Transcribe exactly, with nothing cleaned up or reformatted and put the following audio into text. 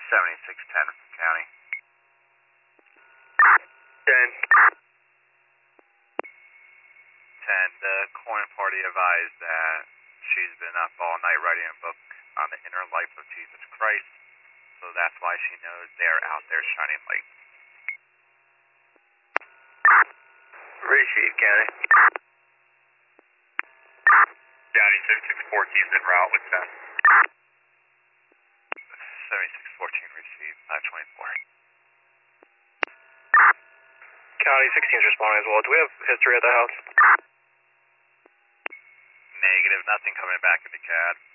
seventy-six ten from county. ten. ten, the coin party advised that she's been up all night writing a book on the inner life of Jesus Christ, so that's why she knows they're out there shining light. Receive, County. County seventy-six fourteen is en route with that. seventy-six fourteen received, five twenty-four. County sixteen is responding as well. Do we have history at the house? Negative, nothing coming back into C A D.